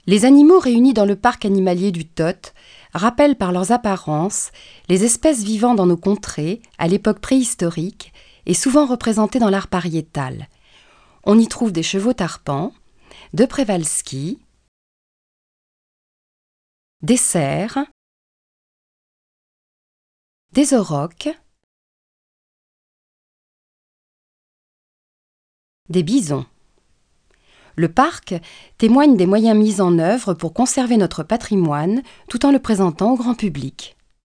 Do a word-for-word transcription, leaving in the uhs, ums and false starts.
Les animaux réunis dans le parc animalier du Tot rappellent par leurs apparences les espèces vivant dans nos contrées à l'époque préhistorique et souvent représentées dans l'art pariétal. On y trouve des chevaux tarpans, de Przewalski, des cerfs, des aurochs, des bisons. Le parc témoigne des moyens mis en œuvre pour conserver notre patrimoine tout en le présentant au grand public.